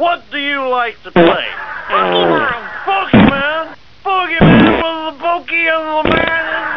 What do you like to play? Pokemon! Pokemon with the Pokey and the man